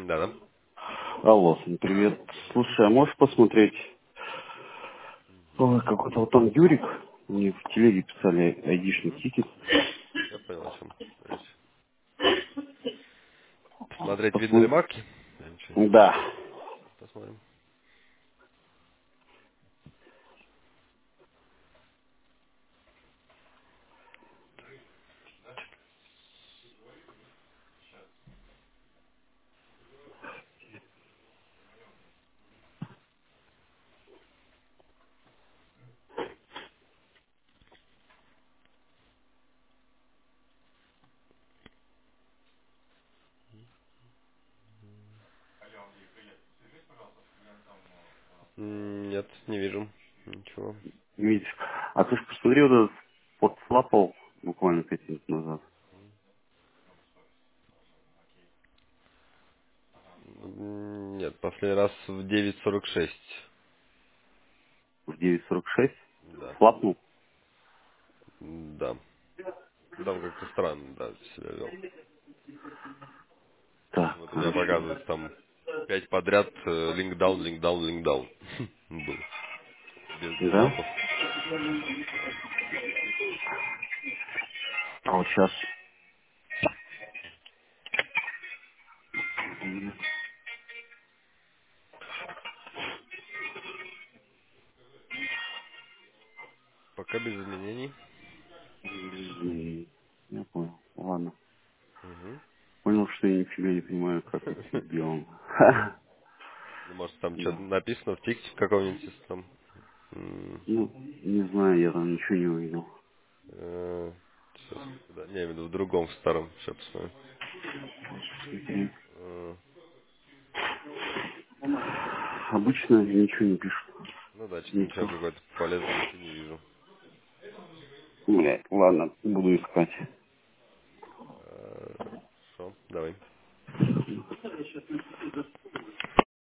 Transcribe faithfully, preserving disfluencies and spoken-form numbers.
Да-да. Алло, Сын, привет. Слушай, а можешь посмотреть? Ой, какой-то вот там Юрик. Мне в телеге писали айдишный Угу. тикет. Я понял, о чем речь. Посмотреть видно ли Посмотри. марки? Да, ничего. Да. Посмотрим. М, Нет, не вижу. Ничего. Видишь. А ты же посмотри, вот этот вот слапал буквально пять минут назад. М, Нет, последний раз в девять сорок шесть. В девять сорок шесть. Да. Слапнул. М, Да. Там как-то странно, да, себя вел. Так, Вот у меня хорошо. показывается там пять подряд линк даун, линк даун, линк даун. Был. Без Да? дизапов. А вот сейчас. Пока без изменений. Я понял. Ладно. Угу. Понял, что я нифига не понимаю, как это все сделано. Ну, может, там что-то Да. написано в тексте каком-нибудь если там. м, Ну, не знаю, я там ничего не увидел. э, Сейчас, да, не, я имею в виду в другом, в старом. Сейчас посмотрим. Смотри. Э, Обычно ничего не пишут. Ну да, что-то ничего Никто. какой-то полезной инфы не вижу. Блядь, ладно, буду искать. Э, Хорошо, давай.